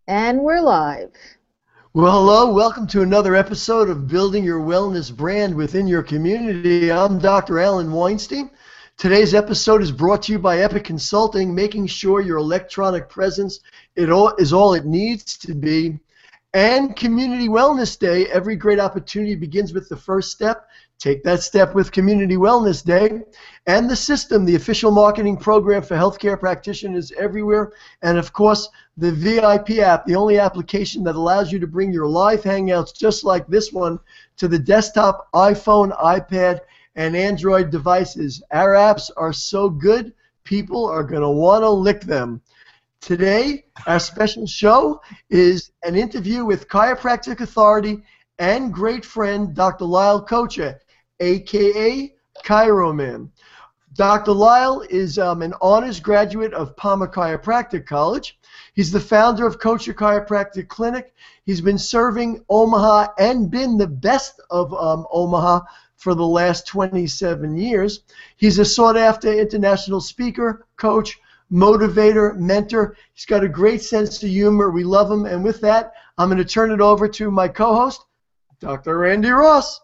And we're live. Well, hello. Welcome to another episode of Building Your Wellness Brand Within Your Community. I'm Dr. Alan Weinstein. Today's episode is brought to you by Epic Consulting, making sure your electronic presence is all it needs to be. And Community Wellness Day. Every great opportunity begins with the first step. Take that step with Community Wellness Day. And The System, the official marketing program for healthcare practitioners everywhere. And of course, the VIP app, the only application that allows you to bring your live hangouts just like this one to the desktop, iPhone, iPad, and Android devices. Our apps are so good, people are going to want to lick them. Today, our special show is an interview with chiropractic authority and great friend, Dr. Lyle Kocher, a.k.a. ChiroMan. Dr. Lyle is an honors graduate of Palmer Chiropractic College. He's the founder of Kocher Chiropractic Clinic. He's been serving Omaha and been the best of Omaha for the last 27 years. He's a sought-after international speaker, coach, motivator, mentor. He's got a great sense of humor. We love him. And with that, I'm going to turn it over to my co-host, Dr. Randy Ross.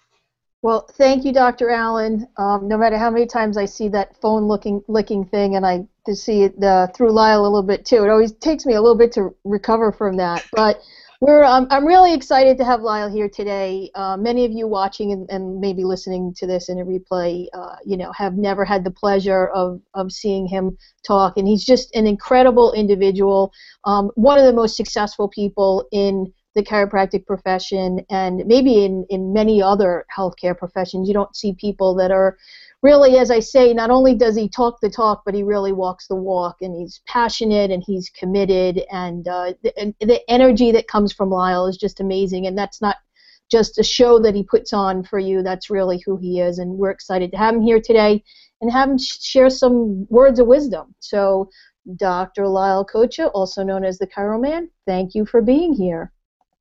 Well, thank you, Dr. Allen. No matter how many times I see that phone licking thing, and I just see it through Lyle a little bit too, it always takes me a little bit to recover from that. But I'm really excited to have Lyle here today. Many of you watching and maybe listening to this in a replay, have never had the pleasure of seeing him talk, and he's just an incredible individual. One of the most successful people in the chiropractic profession, and maybe in many other healthcare professions. You don't see people that are really, as I say, not only does he talk the talk, but he really walks the walk, and he's passionate and he's committed, and the energy that comes from Lyle is just amazing, and that's not just a show that he puts on for you, that's really who he is, and we're excited to have him here today and have him share some words of wisdom. So Dr. Lyle Kocher, also known as the ChiroMan, thank you for being here.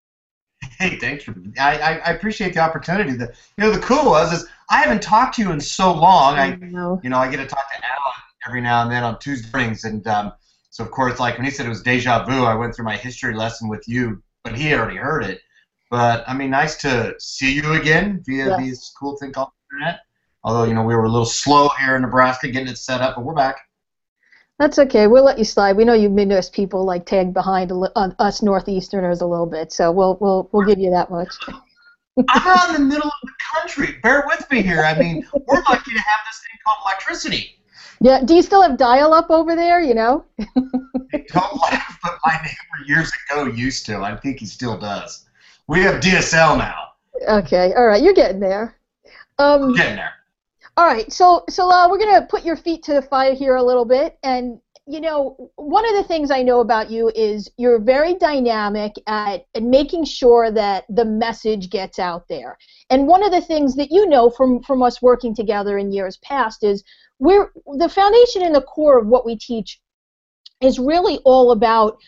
Hey, thanks for. I appreciate the opportunity. The cool is I haven't talked to you in so long. I get to talk to Alan every now and then on Tuesday mornings, and so of course, like when he said it was deja vu, I went through my history lesson with you, but he already heard it. But I mean, nice to see you again via these cool thing called internet. Although we were a little slow here in Nebraska getting it set up, but we're back. That's okay. We'll let you slide. We know you Midwest people like tag behind us Northeasterners a little bit, so we'll give you that much. I'm out in the middle of the country. Bear with me here. I mean, we're lucky to have this thing called electricity. Yeah. Do you still have dial-up over there? Don't laugh, but my neighbor years ago used to. I think he still does. We have DSL now. Okay. All right. You're getting there. We're getting there. All right, so we're going to put your feet to the fire here a little bit, and one of the things I know about you is you're very dynamic at making sure that the message gets out there. And one of the things that from us working together in years past is the foundation and the core of what we teach is really all about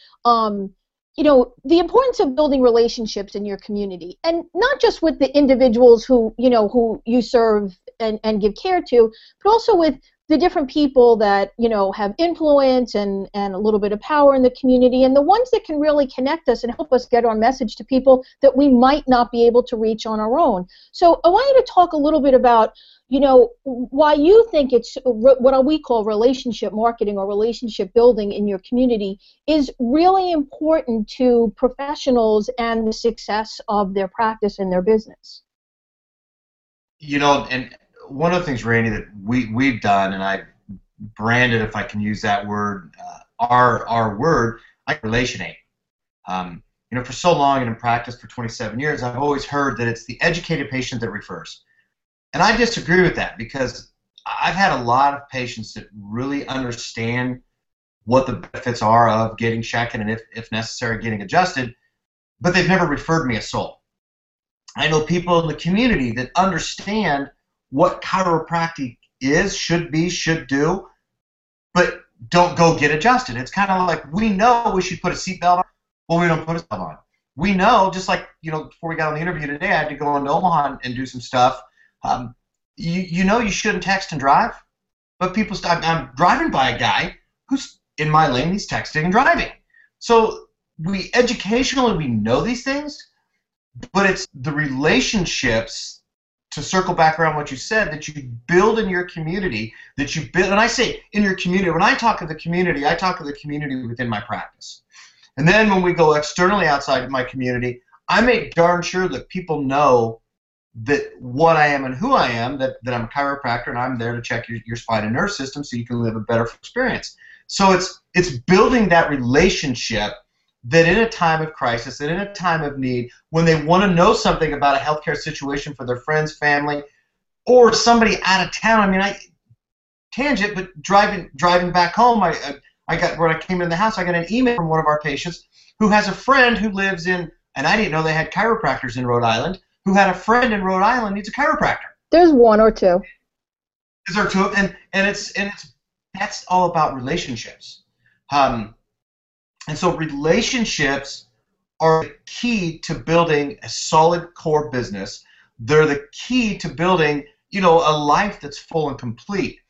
the importance of building relationships in your community, and not just with the individuals who you serve and give care to, but also with the different people that have influence and a little bit of power in the community, and the ones that can really connect us and help us get our message to people that we might not be able to reach on our own. So I want you to talk a little bit about why you think it's what we call relationship marketing or relationship building in your community is really important to professionals and the success of their practice and their business. And one of the things, Randy, that we've done, and I branded, if I can use that word, our word, like relationate. For so long and in practice for 27 years, I've always heard that it's the educated patient that refers. And I disagree with that, because I've had a lot of patients that really understand what the benefits are of getting checked and, if necessary, getting adjusted, but they've never referred me a soul. I know people in the community that understand what chiropractic is, should be, should do, but don't go get adjusted. It's kind of like, we know we should put a seatbelt on, well, we don't put a seatbelt on. We know, just like, before we got on the interview today, I had to go into Omaha and do some stuff. You shouldn't text and drive, but I'm driving by a guy who's in my lane, he's texting and driving. So we educationally we know these things, but it's the relationships, to circle back around what you said, that you build in your community, that you build, and I say in your community, when I talk of the community, I talk of the community within my practice. And then when we go externally outside of my community, I make darn sure that people know that what I am and who I am, that I'm a chiropractor and I'm there to check your spine and nerve system so you can live a better experience. So it's building that relationship that in a time of crisis, that in a time of need, when they want to know something about a healthcare situation for their friends, family, or somebody out of town. I mean, tangent, but driving back home, I got, when I came in the house, I got an email from one of our patients who has a friend who lives in, and I didn't know they had chiropractors in Rhode Island, who had a friend in Rhode Island needs a chiropractor. There's one or two. Is there two? And it's that's all about relationships. And so relationships are the key to building a solid core business. They're the key to building, a life that's full and complete.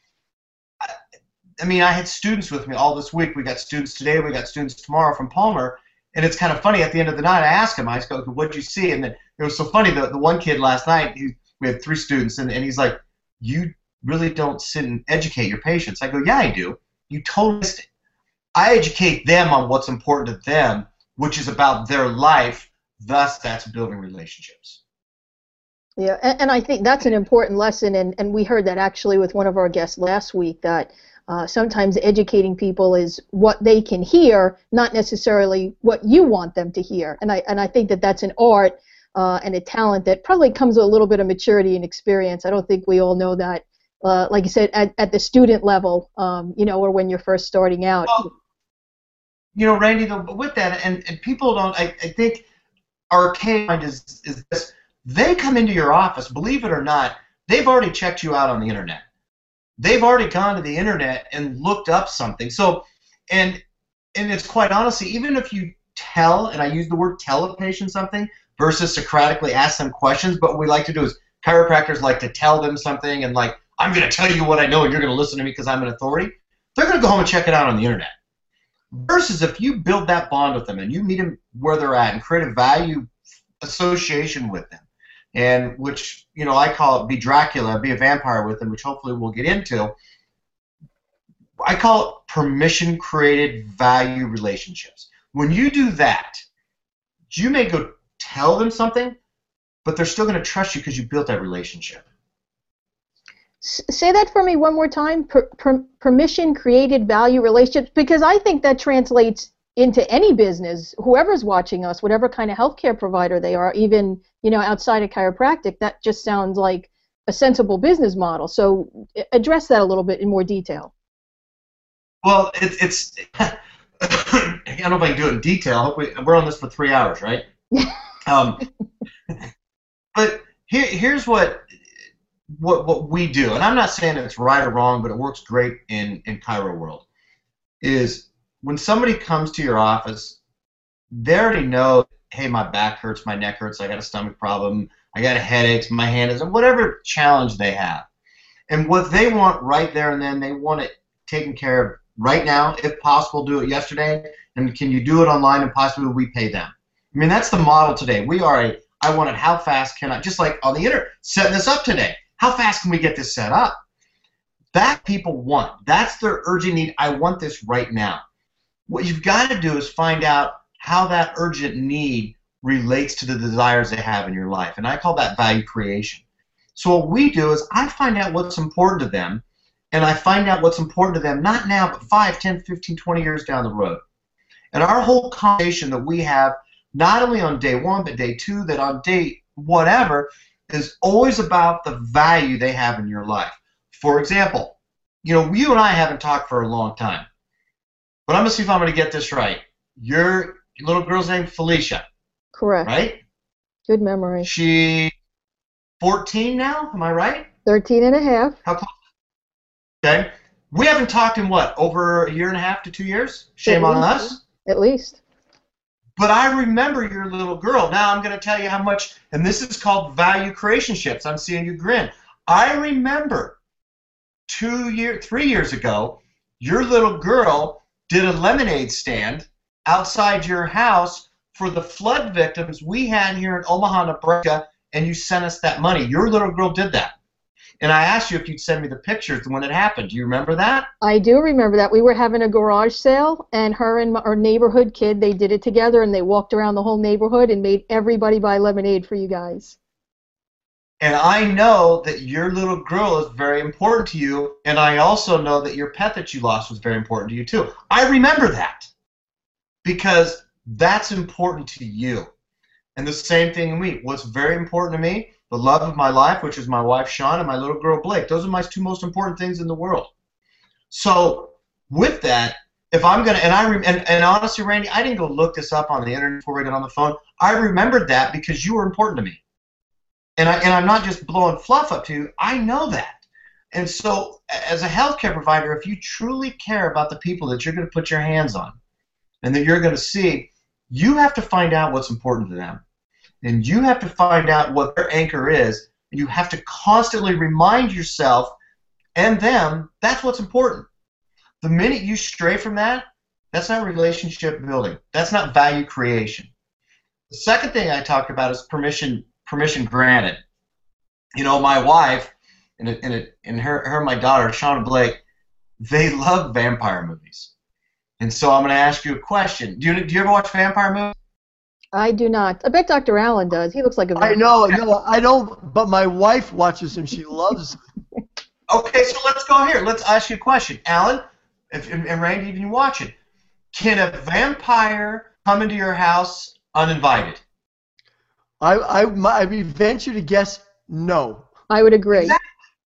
I mean, I had students with me all this week. We got students today. We got students tomorrow from Palmer. And it's kind of funny. At the end of the night, I asked him, I go, what did you see? And then it was so funny. The one kid last night, we had 3 students, and he's like, you really don't sit and educate your patients. I go, yeah, I do. You totally missed it. I educate them on what's important to them, which is about their life. Thus, that's building relationships. Yeah, and I think that's an important lesson, and we heard that actually with one of our guests last week, that sometimes educating people is what they can hear, not necessarily what you want them to hear. And I think that that's an art and a talent that probably comes with a little bit of maturity and experience. I don't think we all know that, like you said, at the student level, or when you're first starting out. Well, Randy, with that, and people don't, I think our mind is this. They come into your office, believe it or not, they've already checked you out on the internet. They've already gone to the internet and looked up something. So, and it's quite honestly, even if you tell, and I use the word tell a patient something versus Socratically ask them questions, but what we like to do is chiropractors like to tell them something and like, I'm going to tell you what I know and you're going to listen to me because I'm an authority. They're going to go home and check it out on the internet. Versus if you build that bond with them and you meet them where they're at and create a value association with them, and which, I call it be Dracula, be a vampire with them, which hopefully we'll get into. I call it permission-created value relationships. When you do that, you may go tell them something, but they're still going to trust you because you built that relationship. Say that for me one more time. Permission-created value relationships, because I think that translates into any business. Whoever's watching us, whatever kind of healthcare provider they are, even outside of chiropractic, that just sounds like a sensible business model. So address that a little bit in more detail. Well, it's I don't know if I can do it in detail. Hopefully, we're on this for 3 hours, right? But here's what we do, and I'm not saying it's right or wrong, but it works great in Chiro world, is when somebody comes to your office, they already know, hey, my back hurts, my neck hurts, I got a stomach problem, I got a headache, my hand is, whatever challenge they have. And what they want right there and then, they want it taken care of right now, if possible, do it yesterday, and can you do it online, and possibly we pay them. I mean, that's the model today. We are I want it, how fast can I, just like on the internet, setting this up today. How fast can we get this set up? That people want. That's their urgent need. I want this right now. What you've got to do is find out how that urgent need relates to the desires they have in your life. And I call that value creation. So what we do is I find out what's important to them, and I find out what's important to them not now, but 5, 10, 15, 20 years down the road. And our whole conversation that we have, not only on day 1, but day 2, that on day whatever, is always about the value they have in your life. For example, you and I haven't talked for a long time. But I'm going to see if I'm going to get this right. Your little girl's name Felicia. Correct. Right? Good memory. She's 14 now, am I right? 13 and a half. How close? Okay. We haven't talked in what, over a year and a half to 2 years? Shame on us. At least. But I remember your little girl. Now I'm going to tell you how much, and this is called value creation ships. I'm seeing you grin. I remember 3 years ago, your little girl did a lemonade stand outside your house for the flood victims we had here in Omaha, Nebraska, and you sent us that money. Your little girl did that. And I asked you if you'd send me the pictures when it happened. Do you remember that? I do remember that. We were having a garage sale, and her and our neighborhood kid, they did it together, and they walked around the whole neighborhood and made everybody buy lemonade for you guys. And I know that your little girl is very important to you, and I also know that your pet that you lost was very important to you too. I remember that because that's important to you. And the same thing in me. What's very important to me, the love of my life, which is my wife Shawn and my little girl Blake. Those are my two most important things in the world. So with that, if I'm gonna, and honestly, Randy, I didn't go look this up on the internet before we got on the phone. I remembered that because you were important to me, and I'm not just blowing fluff up to you. I know that, and so as a healthcare provider, if you truly care about the people that you're going to put your hands on, and that you're going to see, you have to find out what's important to them. And you have to find out what their anchor is, and you have to constantly remind yourself and them that's what's important. The minute you stray from that, that's not relationship building. That's not value creation. The second thing I talk about is permission granted. You know, my wife and her and my daughter, Shawn and Blake, they love vampire movies. And so I'm going to ask you a question. Do you ever watch vampire movies? I do not. I bet Dr. Allen does. He looks like a vampire. I know, no, I don't, but my wife watches him. She loves him. Okay, so let's go here. Let's ask you a question. Alan, and Randy, even you watch it. Can a vampire come into your house uninvited? I venture to guess no. I would agree. Exactly.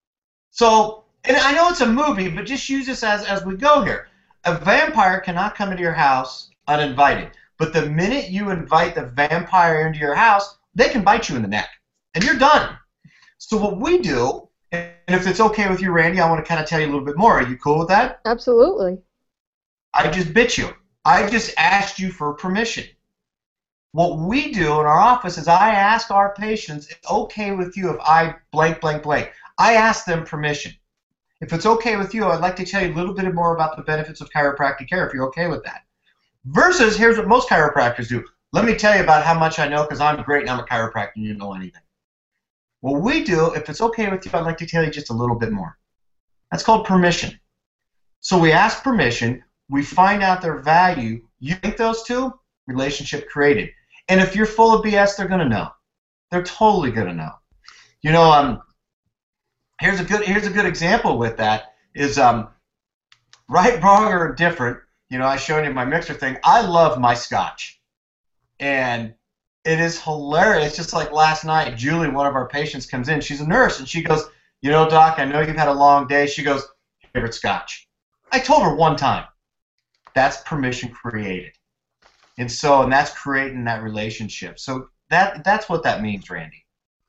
So, and I know it's a movie, but just use this as we go here. A vampire cannot come into your house uninvited. But the minute you invite the vampire into your house, they can bite you in the neck, and you're done. So what we do, and if it's okay with you, Randy, I want to kind of tell you a little bit more. Are you cool with that? Absolutely. I just bit you. I just asked you for permission. What we do in our office is I ask our patients, it's okay with you if I blank, blank, blank. I ask them permission. If it's okay with you, I'd like to tell you a little bit more about the benefits of chiropractic care, if you're okay with that. Versus, here's what most chiropractors do. Let me tell you about how much I know because I'm great and I'm a chiropractor and you don't know anything. What we do, if it's okay with you, I'd like to tell you just a little bit more. That's called permission. So we ask permission, we find out their value, you link those two, relationship created. And if you're full of BS, they're going to know. They're totally going to know. You know, here's a good example with that is right, wrong, or indifferent. You know, I showed you my mixer thing. I love my scotch. And it is hilarious. Just like last night, Julie, one of our patients, comes in. She's a nurse, and she goes, you know, Doc, I know you've had a long day. She goes, favorite scotch. I told her one time. That's permission created. And that's creating that relationship. So that's what that means, Randy.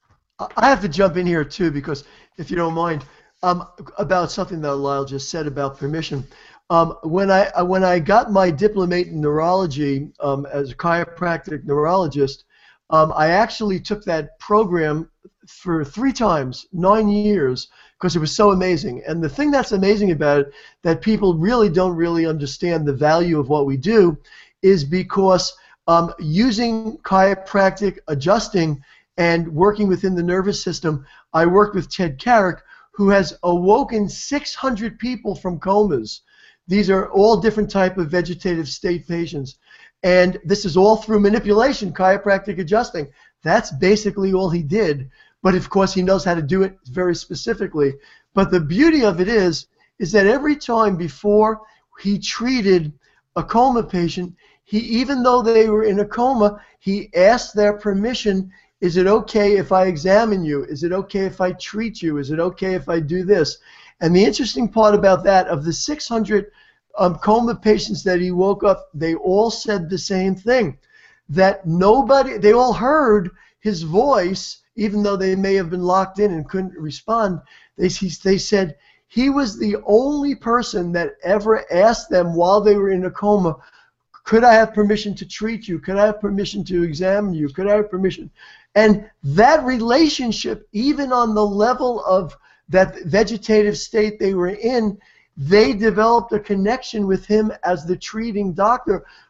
I have to jump in here, too, because if you don't mind, about something that Lyle just said about permission. When I got my diplomate in neurology as a chiropractic neurologist, I actually took that program for 3 times, 9 years, because it was so amazing. And the thing that's amazing about it, that people really don't understand the value of what we do, is because using chiropractic adjusting and working within the nervous system, I worked with Ted Carrick, who has awoken 600 people from comas. These are all different type of vegetative state patients. And this is all through manipulation, chiropractic adjusting. That's basically all he did. But of course, he knows how to do it very specifically. But the beauty of it is that every time before he treated a coma patient, even though they were in a coma, he asked their permission. Is it okay if I examine you? Is it okay if I treat you? Is it okay if I do this? And the interesting part about that, of the 600 coma patients that he woke up, they all said the same thing, that they all heard his voice, even though they may have been locked in and couldn't respond. They said he was the only person that ever asked them while they were in a coma, could I have permission to treat you? Could I have permission to examine you? Could I have permission? And that relationship, even on the level of that vegetative state they were in, they developed a connection with him as the treating doctor,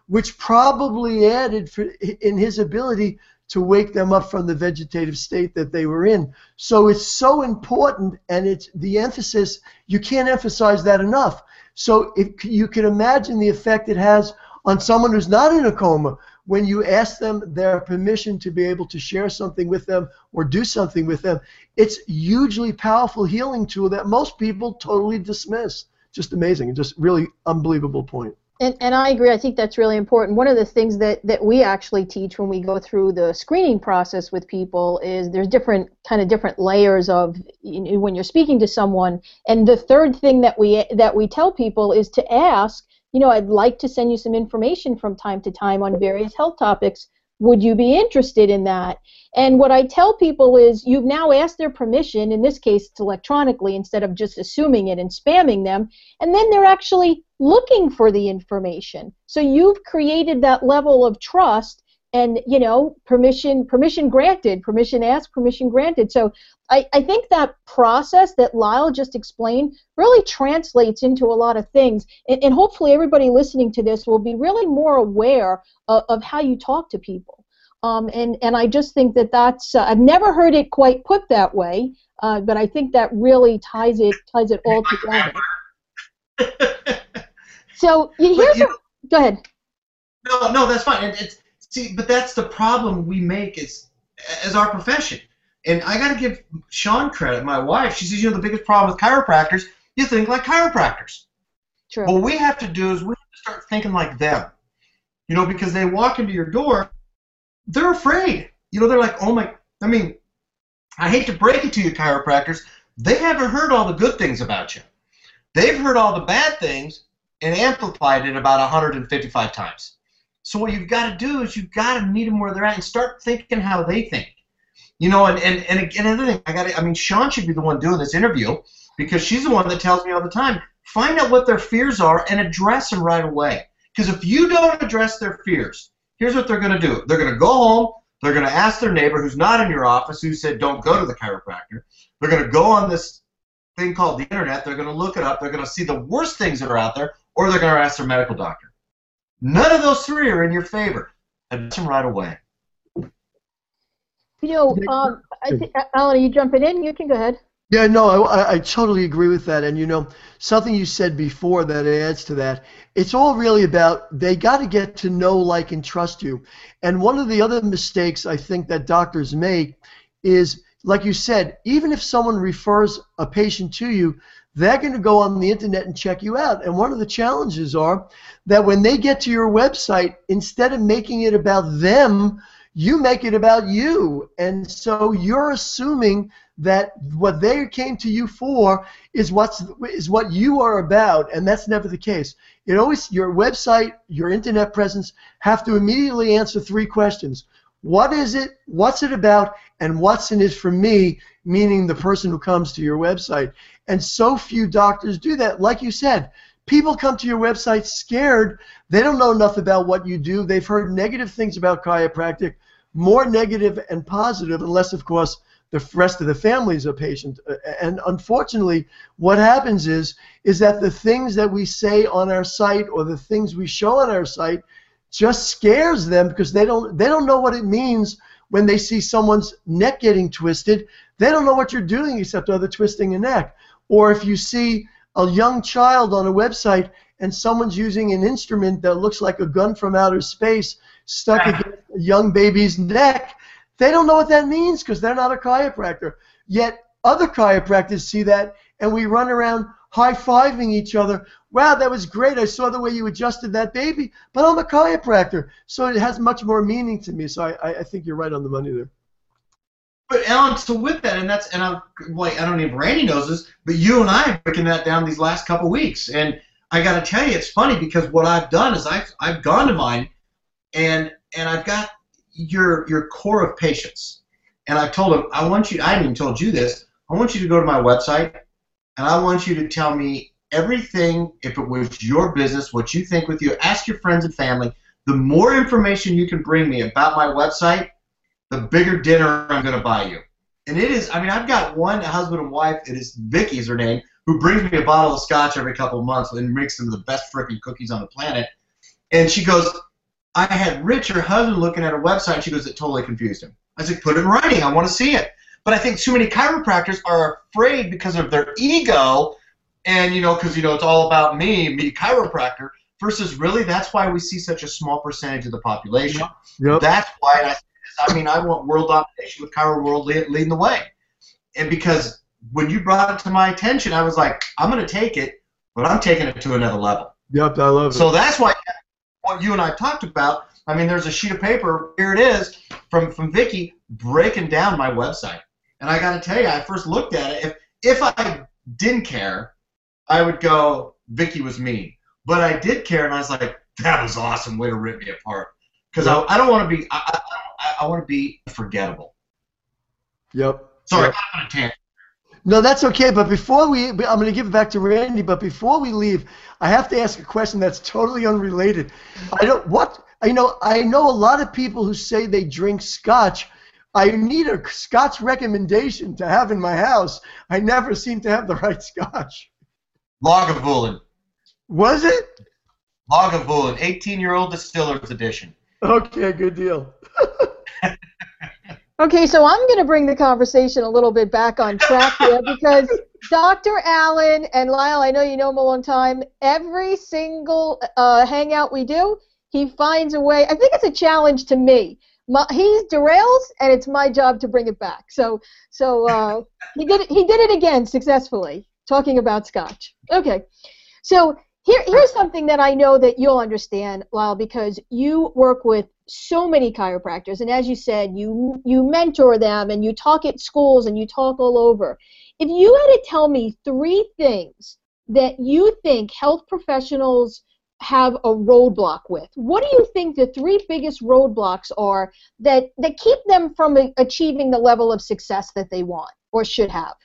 which probably added in his ability to wake them up from the vegetative state that they were in. So it's so important, and it's the emphasis, you can't emphasize that enough. So if you can imagine the effect it has on someone who's not in a coma, when you ask them their permission to be able to share something with them or do something with them, it's hugely powerful healing tool that most people totally dismiss. Just amazing, just really unbelievable point. And I agree. I think that's really important. One of the things that we actually teach when we go through the screening process with people is there's different layers of, when you're speaking to someone. And the third thing that we tell people is to ask, I'd like to send you some information from time to time on various health topics. Would you be interested in that? And what I tell people is you've now asked their permission. In this case, it's electronically instead of just assuming it and spamming them. And then they're actually looking for the information. So you've created that level of trust and, permission granted, permission asked, permission granted. So I think that process that Lyle just explained really translates into a lot of things. And hopefully everybody listening to this will be really more aware of how you talk to people. And I just think that's, I've never heard it quite put that way, but I think that really ties it all together. So go ahead. No, that's fine. But that's the problem we make as our profession. And I got to give Sean credit, my wife. She says, the biggest problem with chiropractors, you think like chiropractors. True. What we have to do is we have to start thinking like them. Because they walk into your door, they're afraid. They're like, I hate to break it to you, chiropractors, they haven't heard all the good things about you. They've heard all the bad things and amplified it about 155 times. So what you've got to do is you've got to meet them where they're at and start thinking how they think. And another thing, Sean should be the one doing this interview because she's the one that tells me all the time, find out what their fears are and address them right away. Because if you don't address their fears, here's what they're going to do. They're going to go home, they're going to ask their neighbor who's not in your office who said don't go to the chiropractor. They're going to go on this thing called the internet, they're going to look it up, they're going to see the worst things that are out there, or they're going to ask their medical doctor. None of those three are in your favor. Address them right away. I think, Alan, are you jumping in? You can go ahead. Yeah, no, I totally agree with that. And, something you said before that adds to that, it's all really about they got to get to know, like, and trust you. And one of the other mistakes I think that doctors make is, like you said, even if someone refers a patient to you, they're going to go on the internet and check you out. And one of the challenges are that when they get to your website, instead of making it about them, you make it about you. And so you're assuming that what they came to you for is what you are about, and that's never the case. Your website, your internet presence have to immediately answer three questions. What is it? What's it about? And what's in it for me, meaning the person who comes to your website. And so few doctors do that. Like you said, people come to your website scared. They don't know enough about what you do. They've heard negative things about chiropractic, more negative and positive, unless, of course, the rest of the family is a patient. And unfortunately, what happens is that the things that we say on our site or the things we show on our site just scares them because they don't know what it means when they see someone's neck getting twisted. They don't know what you're doing except other twisting a neck. Or if you see a young child on a website and someone's using an instrument that looks like a gun from outer space stuck against a young baby's neck, they don't know what that means because they're not a chiropractor. Yet other chiropractors see that, and we run around high-fiving each other. Wow, that was great. I saw the way you adjusted that baby, but I'm a chiropractor. So it has much more meaning to me. So I think you're right on the money there. But Alan, so with that, I don't even Randy knows this, but you and I have broken that down these last couple weeks, and I got to tell you, it's funny because what I've done is I've gone to mine, and I've got your core of patients, and I've told them I hadn't even told you this. I want you to go to my website, and I want you to tell me everything. If it was your business, what you think with you, ask your friends and family. The more information you can bring me about my website, the bigger dinner I'm going to buy you. And it is, I've got one husband and wife, it is Vicky's her name, who brings me a bottle of scotch every couple of months and makes them the best freaking cookies on the planet. And she goes, I had Rich, her husband, looking at her website, and she goes, it totally confused him. I said, put it in writing. I want to see it. But I think too many chiropractors are afraid because of their ego, and, because, it's all about me chiropractor, versus really that's why we see such a small percentage of the population. Yep. That's why I want world domination with Chiro World leading the way. And because when you brought it to my attention, I was like, I'm going to take it, but I'm taking it to another level. Yep, I love it. So that's why what you and I talked about, there's a sheet of paper, here it is, from Vicky, breaking down my website. And I got to tell you, I first looked at it. If I didn't care, I would go, Vicky was mean. But I did care, and I was like, that was awesome, way to rip me apart. Because I don't want to be, I want to be forgettable. Yep. Sorry, Yep. I'm on a tangent. No, that's okay. But I'm going to give it back to Randy. But before we leave, I have to ask a question that's totally unrelated. I know a lot of people who say they drink scotch. I need a scotch recommendation to have in my house. I never seem to have the right scotch. Lagavulin. Was it? Lagavulin, 18-year-old distiller's edition. Okay, good deal. Okay, so I'm going to bring the conversation a little bit back on track here because Dr. Allen and Lyle, I know you know him a long time, every single hangout we do, he finds a way. I think it's a challenge to me. He derails, and it's my job to bring it back. So he did it again successfully, talking about scotch. Okay, so here's something that I know that you'll understand, Lyle, because you work with so many chiropractors, and as you said, you mentor them, and you talk at schools, and you talk all over. If you had to tell me 3 things that you think health professionals have a roadblock with, what do you think the 3 biggest roadblocks are that keep them from achieving the level of success that they want or should have?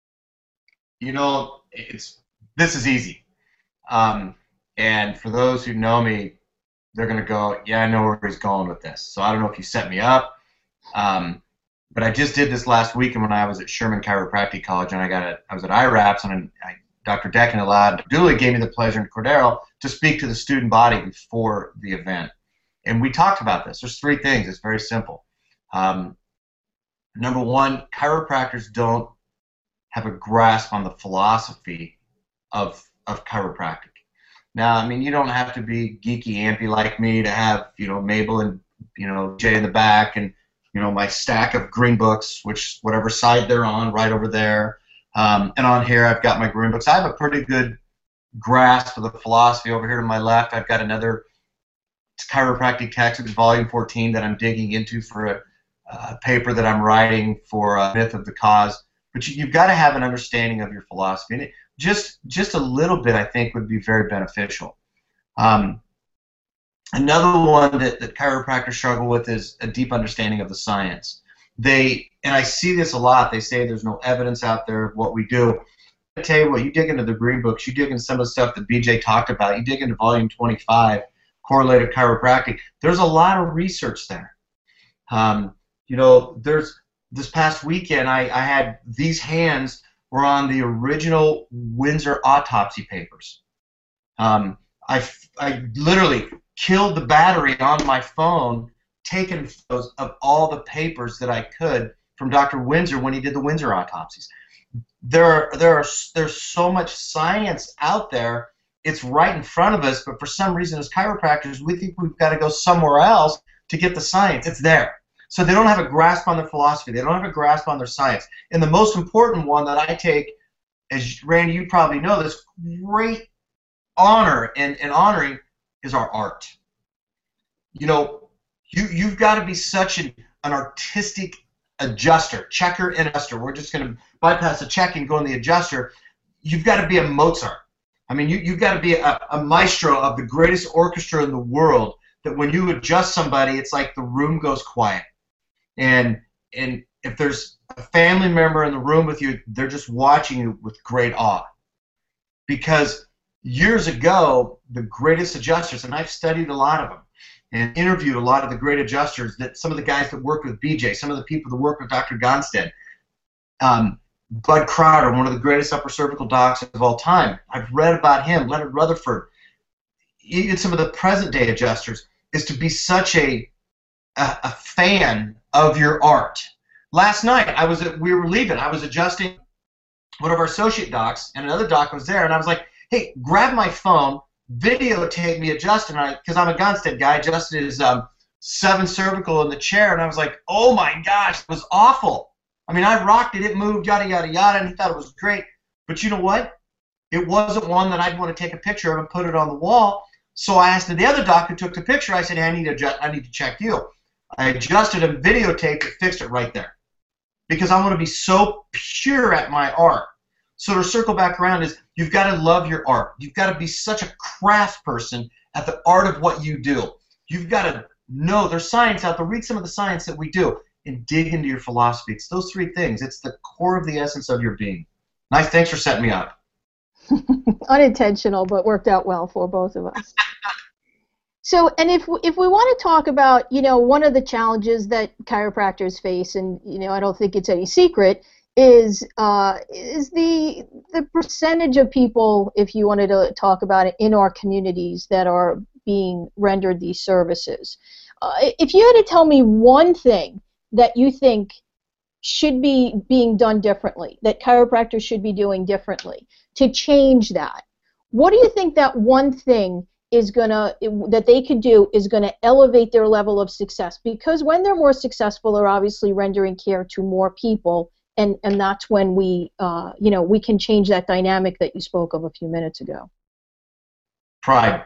This is easy. And for those who know me, they're going to go, yeah, I know where he's going with this. So I don't know if you set me up. But I just did this last weekend when I was at Sherman Chiropractic College, and I was at IRAPS, and Dr. Decken allowed Dooley gave me the pleasure in Cordero to speak to the student body before the event. And we talked about this. There's 3 things. It's very simple. Number 1, chiropractors don't have a grasp on the philosophy of chiropractic. Now, you don't have to be geeky ampy like me to have, Mabel and, Jay in the back and, my stack of green books, which whatever side they're on, right over there. And on here, I've got my green books. I have a pretty good grasp of the philosophy. Over here to my left, I've got another chiropractic text, volume 14, that I'm digging into for a paper that I'm writing for Myth of the Cause. But you've got to have an understanding of your philosophy. And just a little bit, I think, would be very beneficial. Another one that chiropractors struggle with is a deep understanding of the science. And I see this a lot, they say there's no evidence out there of what we do. I tell you what, you dig into the green books, you dig into some of the stuff that BJ talked about, you dig into volume 25, Correlative Chiropractic, there's a lot of research there. This past weekend, I had these hands were on the original Windsor autopsy papers. I literally killed the battery on my phone, taking photos of all the papers that I could from Dr. Windsor when he did the Windsor autopsies. There's so much science out there. It's right in front of us, but for some reason as chiropractors, we think we've got to go somewhere else to get the science. It's there. So they don't have a grasp on their philosophy. They don't have a grasp on their science. And the most important one that I take, as Randy, you probably know this, great honor and honoring is our art. You've got to be such an artistic adjuster, checker and adjuster. We're just going to bypass the check and go in the adjuster. You've got to be a Mozart. You've got to be a maestro of the greatest orchestra in the world, that when you adjust somebody, it's like the room goes quiet. And if there's a family member in the room with you, they're just watching you with great awe. Because years ago, the greatest adjusters, and I've studied a lot of them, and interviewed a lot of the great adjusters, that some of the guys that worked with BJ, some of the people that worked with Dr. Gonstead, Bud Crowder, one of the greatest upper cervical docs of all time. I've read about him, Leonard Rutherford, even some of the present day adjusters. is to be such a fan of your art. Last night, we were leaving. I was adjusting one of our associate docs, and another doc was there, and I was like, hey, grab my phone, videotape me adjusting, because I'm a Gunstead guy, adjusted his 7 cervical in the chair, and I was like, oh my gosh, it was awful. I mean, I rocked it, it moved, yada, yada, yada, and he thought it was great. But you know what? It wasn't one that I'd want to take a picture of and put it on the wall. So I asked the other doc who took the picture, I said, hey, I need to check you. I adjusted and videotaped it, fixed it right there. Because I want to be so pure at my art. So to circle back around is, you've got to love your art. You've got to be such a craft person at the art of what you do. You've got to know there's science out there. Read some of the science that we do and dig into your philosophy. It's those 3 things. It's the core of the essence of your being. Nice. Thanks for setting me up. Unintentional, but worked out well for both of us. So, and if we want to talk about, one of the challenges that chiropractors face, and I don't think it's any secret, is the percentage of people, if you wanted to talk about it, in our communities that are being rendered these services. If you had to tell me one thing that you think should be being done differently, that chiropractors should be doing differently to change that, what do you think that one thing is that they could do is gonna elevate their level of success? Because when they're more successful, they're obviously rendering care to more people, and that's when we we can change that dynamic that you spoke of a few minutes ago. Pride.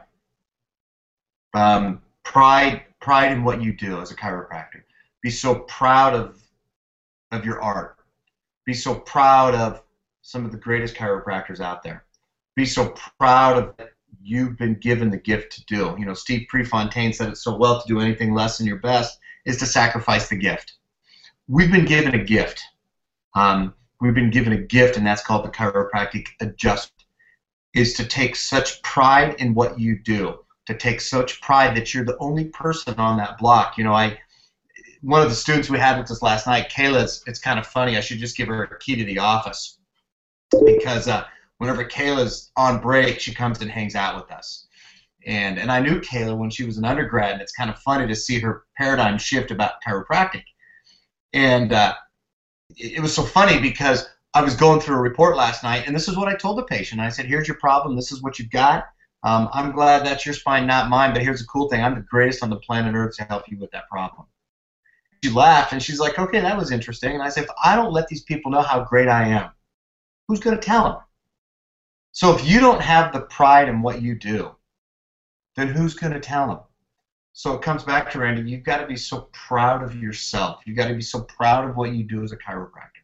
Pride in what you do as a chiropractor. Be so proud of your art. Be so proud of some of the greatest chiropractors out there. Be so proud of what you've been given the gift to do. Steve Prefontaine said it so well, to do anything less than your best is to sacrifice the gift. We've been given a gift. We've been given a gift, and that's called the chiropractic adjustment, is to take such pride in what you do, to take such pride that you're the only person on that block. One of the students we had with us last night, Kayla, it's kind of funny. I should just give her a key to the office, because whenever Kayla's on break, she comes and hangs out with us. And I knew Kayla when she was an undergrad, and it's kind of funny to see her paradigm shift about chiropractic. And it was so funny because I was going through a report last night, and this is what I told the patient. I said, here's your problem. This is what you've got. I'm glad that's your spine, not mine, but here's the cool thing. I'm the greatest on the planet Earth to help you with that problem. She laughed, and she's like, okay, that was interesting. And I said, if I don't let these people know how great I am, who's going to tell them? So if you don't have the pride in what you do, then who's going to tell them? So it comes back to, Randy, you've got to be so proud of yourself. You've got to be so proud of what you do as a chiropractor.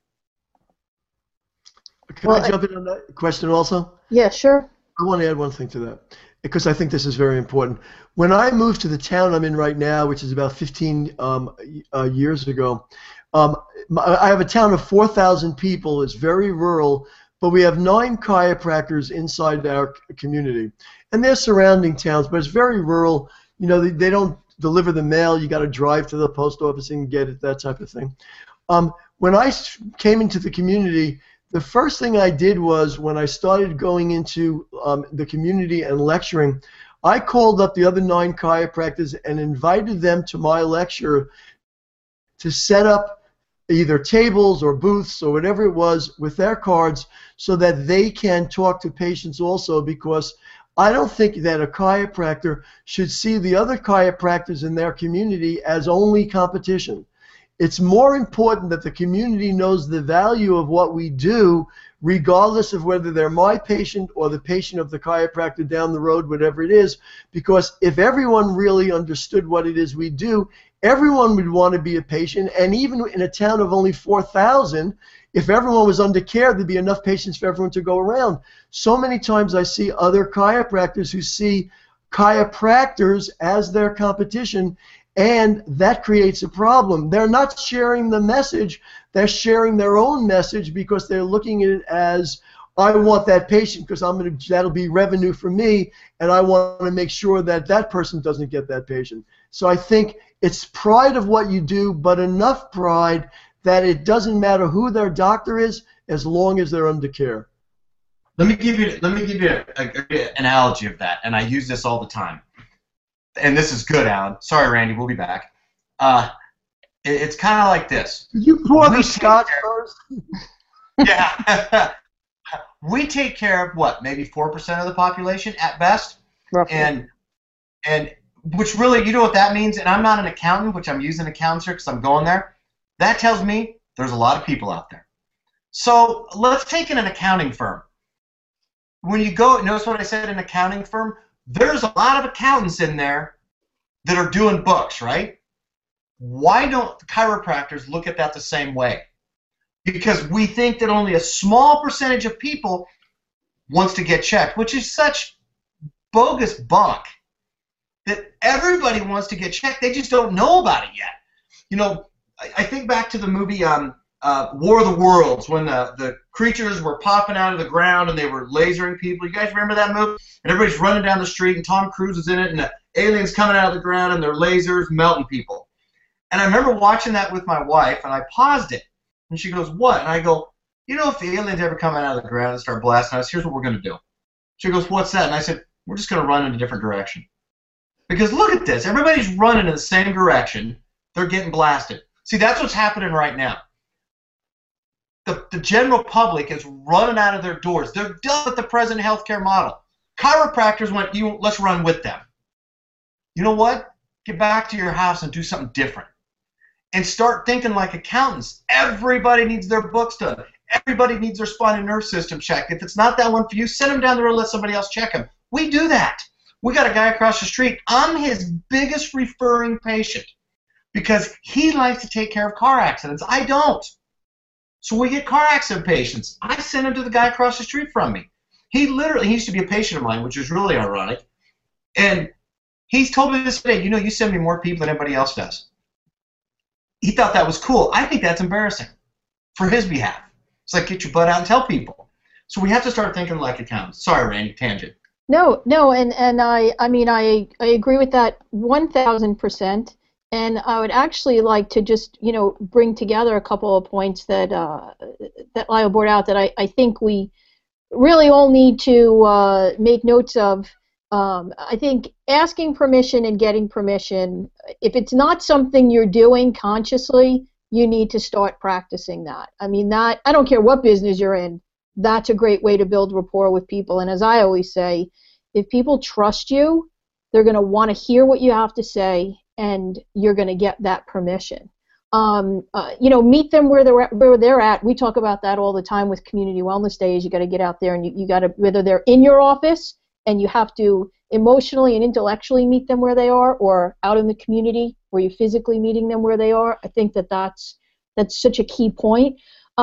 Can I jump in on that question also? Yeah, sure. I want to add one thing to that, because I think this is very important. When I moved to the town I'm in right now, which is about 15 years ago, I have a town of 4,000 people. It's very rural, but we have 9 chiropractors inside our community. And they're surrounding towns, but it's very rural. They don't deliver the mail. You got to drive to the post office and get it, that type of thing. When I came into the community, the first thing I did was, when I started going into the community and lecturing, I called up the other 9 chiropractors and invited them to my lecture to set up either tables or booths or whatever it was with their cards, so that they can talk to patients also, because I don't think that a chiropractor should see the other chiropractors in their community as only competition. It's more important that the community knows the value of what we do, regardless of whether they're my patient or the patient of the chiropractor down the road, whatever it is, because if everyone really understood what it is we do, everyone would want to be a patient. And even in a town of only 4,000, if everyone was under care, there'd be enough patients for everyone to go around. So many times I see other chiropractors who see chiropractors as their competition, and that creates a problem. They're not sharing the message. They're sharing their own message, because they're looking at it as, I want that patient because that'll be revenue for me, and I want to make sure that that person doesn't get that patient. So I think it's pride of what you do, but enough pride that it doesn't matter who their doctor is, as long as they're under care. Let me give you an analogy of that, and I use this all the time. and this is good, Alan. Sorry, Randy, we'll be back. It's kind of like this. Did you pour the scotch first? Yeah. We take care of what, maybe 4% of the population at best, Roughly. and which really, you know what that means? And I'm not an accountant, which I'm using accountant because I'm going there. That tells me there's a lot of people out there. So let's take in an accounting firm. When you go, notice what I said, an accounting firm, there's a lot of accountants in there that are doing books, right? Why don't chiropractors look at that the same way? Because we think that only a small percentage of people wants to get checked, which is such bogus bunk that everybody wants to get checked. They just don't know about it yet. You know, I think back to the movie War of the Worlds, when the creatures were popping out of the ground and they were lasering people. You guys remember that movie? And everybody's running down the street and Tom Cruise is in it and the aliens coming out of the ground and their lasers melting people. And I remember watching that with my wife and I paused it. And she goes, what? And I go, you know, if the aliens ever come out of the ground and start blasting us, here's what we're going to do. She goes, what's that? And I said, we're just going to run in a different direction. Because look at this. Everybody's running in the same direction. They're getting blasted. See, that's what's happening right now. The general public is running out of their doors. They're done with the present healthcare model. Chiropractors went, let's run with them. You know what? Get back to your house and do something different. And start thinking like accountants. Everybody needs their books done. Everybody needs their spine and nerve system checked. If it's not that one for you, send them down the road and let somebody else check them. We do that. We got a guy across the street. I'm his biggest referring patient because he likes to take care of car accidents. I don't. So we get car accident patients. I send him to the guy across the street from me. He used to be a patient of mine, which is really ironic. And he's told me this today, you know, you send me more people than anybody else does. He thought that was cool. I think that's embarrassing for his behalf. It's like, get your butt out and tell people. So we have to start thinking like accountants. Sorry, Randy, tangent. No, and I mean, I agree with that 1,000%. And I would actually like to just, you know, bring together a couple of points that that Lyle brought out that I think we really all need to make notes of. I think asking permission and getting permission, if it's not something you're doing consciously, you need to start practicing that. I mean, that, I don't care what business you're in, that's a great way to build rapport with people. And as I always say, if people trust you, they're going to want to hear what you have to say, and you're going to get that permission. You know, meet them where they're at. We talk about that all the time with Community Wellness Days. You got to get out there and you got to, whether they're in your office and you have to emotionally and intellectually meet them where they are, or out in the community where you're physically meeting them where they are. I think that's such a key point.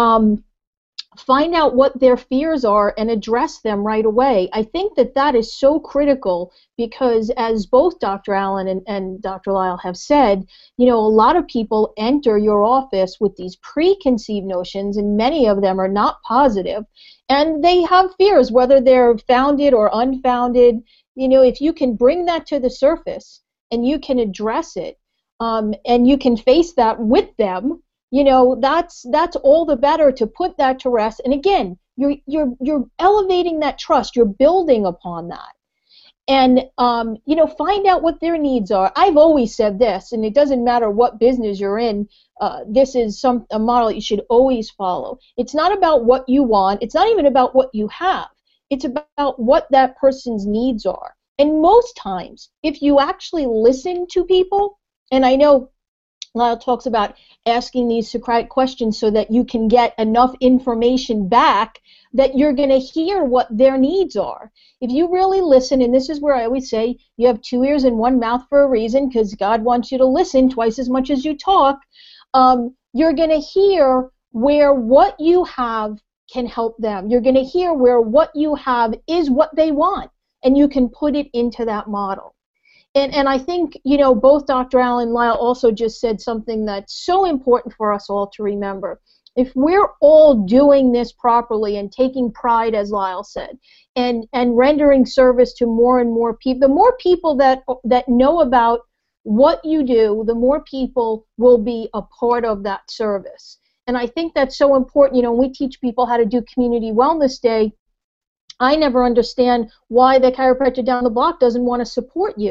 Find out what their fears are and address them right away. I think that is so critical because, as both Dr. Allen and Dr. Lyle have said, you know, a lot of people enter your office with these preconceived notions, and many of them are not positive, and they have fears, whether they're founded or unfounded. You know, if you can bring that to the surface and you can address it, and you can face that with them, you know, that's all the better to put that to rest. And again, you're elevating that trust. You're building upon that. And you know, find out what their needs are. I've always said this, and it doesn't matter what business you're in. This is a model that you should always follow. It's not about what you want. It's not even about what you have. It's about what that person's needs are. And most times, if you actually listen to people, and I know Lyle talks about asking these Socratic questions so that you can get enough information back that you're going to hear what their needs are. If you really listen, and this is where I always say you have 2 ears and 1 mouth for a reason, because God wants you to listen twice as much as you talk, you're going to hear where what you have can help them. You're going to hear where what you have is what they want, and you can put it into that model. And I think, you know, both Dr. Allen and Lyle also just said something that's so important for us all to remember. If we're all doing this properly and taking pride, as Lyle said, and rendering service to more and more people, the more people that know about what you do, the more people will be a part of that service. And I think that's so important. You know, when we teach people how to do Community Wellness Day, I never understand why the chiropractor down the block doesn't want to support you.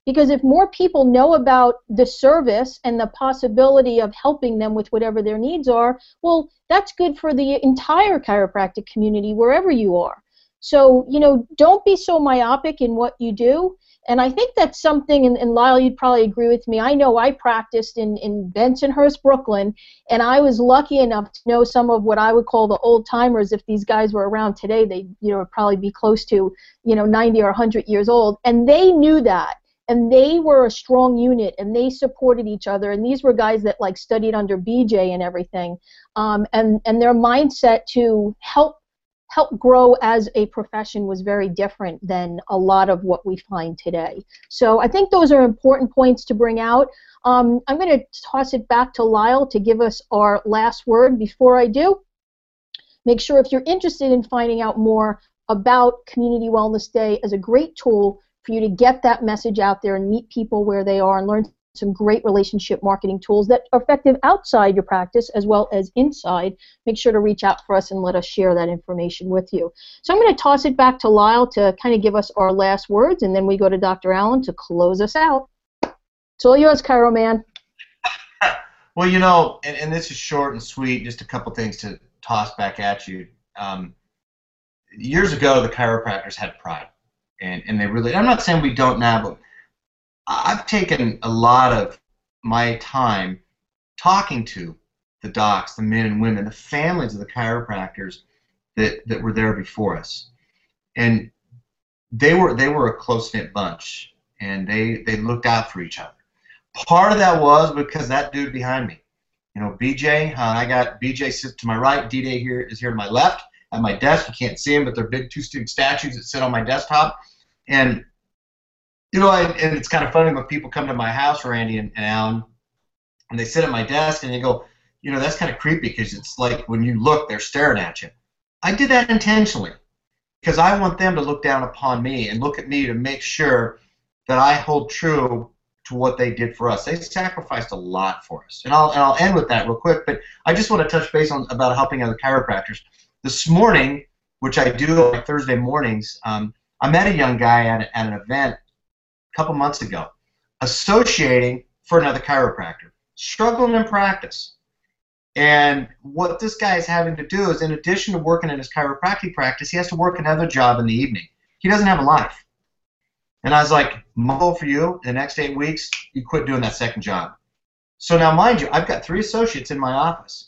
Because if more people know about the service and the possibility of helping them with whatever their needs are, well, that's good for the entire chiropractic community wherever you are. So, don't be so myopic in what you do. And I think that's something, and Lyle, you'd probably agree with me. I know I practiced in Bensonhurst, Brooklyn, and I was lucky enough to know some of what I would call the old timers. If these guys were around today, they'd would probably be close to 90 or 100 years old, and they knew that. And they were a strong unit, and they supported each other. And these were guys that studied under BJ and everything, and their mindset to help grow as a profession was very different than a lot of what we find today. So I think those are important points to bring out. I'm going to toss it back to Lyle to give us our last word. Before I do, make sure if you're interested in finding out more about Community Wellness Day as a great tool for you to get that message out there and meet people where they are and learn some great relationship marketing tools that are effective outside your practice as well as inside, make sure to reach out for us and let us share that information with you. So I'm going to toss it back to Lyle to kind of give us our last words, and then we go to Dr. Allen to close us out. It's all yours, Chiro Man. Well, and this is short and sweet, just a couple things to toss back at you. Years ago, the chiropractors had pride, and they really, I'm not saying we don't now, but I've taken a lot of my time talking to the docs, the men and women, the families of the chiropractors that were there before us, and they were a close-knit bunch, and they looked out for each other. Part of that was because that dude behind me, BJ. I got BJ sit to my right. D-Day here is here to my left at my desk. You can't see him, but they're big two-student statues that sit on my desktop, and and it's kind of funny when people come to my house, Randy and Alan, and they sit at my desk and they go, that's kind of creepy because it's like when you look, they're staring at you. I did that intentionally because I want them to look down upon me and look at me to make sure that I hold true to what they did for us. They sacrificed a lot for us. And I'll end with that real quick, but I just want to touch base on about helping other chiropractors. This morning, which I do on Thursday mornings, I met a young guy at an event a couple months ago, associating for another chiropractor, struggling in practice. And what this guy is having to do is, in addition to working in his chiropractic practice, he has to work another job in the evening. He doesn't have a life. And I was like, my goal for you, the next 8 weeks, you quit doing that second job. So now, mind you, I've got 3 associates in my office.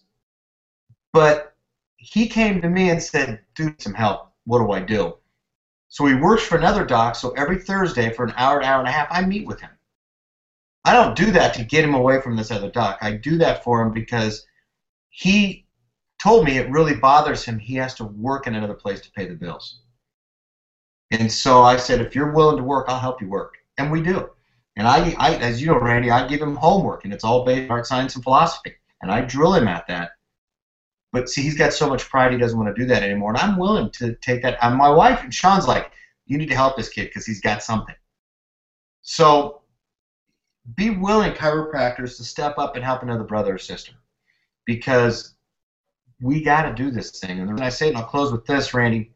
But he came to me and said, dude, some help. What do I do? So he works for another doc, so every Thursday for an hour and a half, I meet with him. I don't do that to get him away from this other doc. I do that for him because he told me it really bothers him. He has to work in another place to pay the bills. And so I said, if you're willing to work, I'll help you work. And we do. And I as you know, Randy, I give him homework, and it's all based on art, science, and philosophy. And I drill him at that. But see, he's got so much pride he doesn't want to do that anymore, and I'm willing to take that. And my wife and Sean's like, you need to help this kid because he's got something. So be willing, chiropractors, to step up and help another brother or sister, because we got to do this thing. And I say it, and I'll close with this, Randy.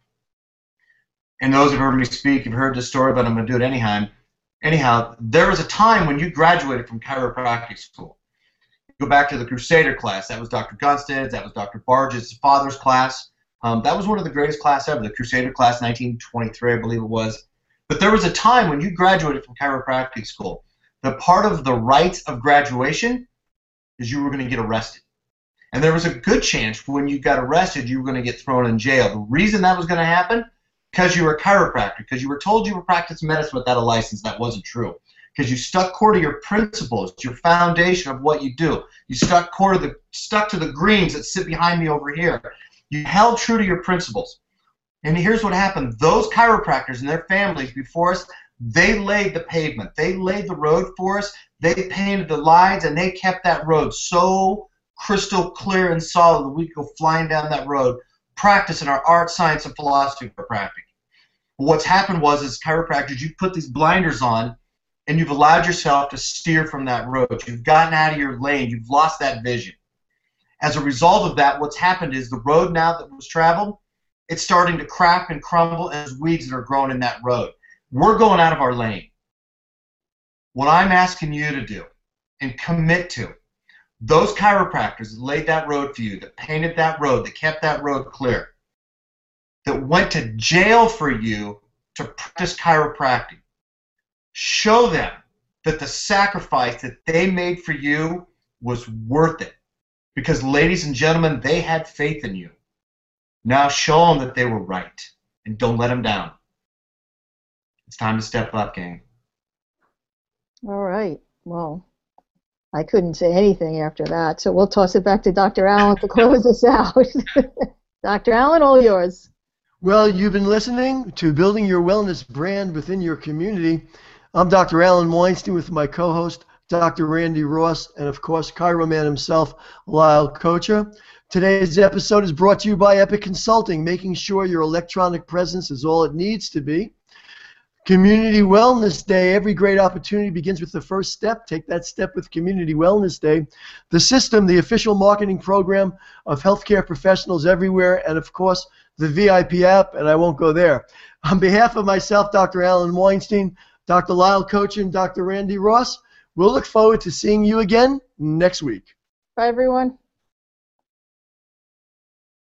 And those who have heard me speak have heard this story, but I'm going to do it anyhow. Anyhow, there was a time when you graduated from chiropractic school. Go back to the Crusader class. That was Dr. Gunstead's. That was Dr. Barge's father's class. That was one of the greatest classes ever, the Crusader class, 1923, I believe it was. But there was a time when you graduated from chiropractic school, the part of the rites of graduation is you were going to get arrested. And there was a good chance when you got arrested, you were going to get thrown in jail. The reason that was going to happen, because you were a chiropractor, because you were told you were practicing medicine without a license. That wasn't true. Because you stuck core to your principles, your foundation of what you do. You stuck to the greens that sit behind me over here. You held true to your principles. And here's what happened. Those chiropractors and their families before us, they laid the pavement. They laid the road for us. They painted the lines, and they kept that road so crystal clear and solid that we could go flying down that road, practicing our art, science, and philosophy for practice. What's happened was, as chiropractors, you put these blinders on, and you've allowed yourself to steer from that road. You've gotten out of your lane. You've lost that vision. As a result of that, what's happened is the road now that was traveled, it's starting to crack and crumble, and there's weeds that are growing in that road. We're going out of our lane. what I'm asking you to do and commit to, those chiropractors that laid that road for you, that painted that road, that kept that road clear, that went to jail for you to practice chiropractic, show them that the sacrifice that they made for you was worth it. Because, ladies and gentlemen, they had faith in you. Now show them that they were right, and don't let them down. It's time to step up, gang. All right. Well, I couldn't say anything after that, so we'll toss it back to Dr. Allen to close us out. Dr. Allen, all yours. Well, you've been listening to Building Your Wellness Brand Within Your Community. I'm Dr. Alan Weinstein with my co-host, Dr. Randy Ross, and of course, Chiro Man himself, Lyle Kocher. Today's episode is brought to you by Epic Consulting, making sure your electronic presence is all it needs to be. Community Wellness Day. Every great opportunity begins with the first step. Take that step with Community Wellness Day. The System, the official marketing program of healthcare professionals everywhere, and of course, the VIP app, and I won't go there. On behalf of myself, Dr. Alan Weinstein, Dr. Lyle Kocher, and Dr. Randy Ross, we'll look forward to seeing you again next week. Bye, everyone.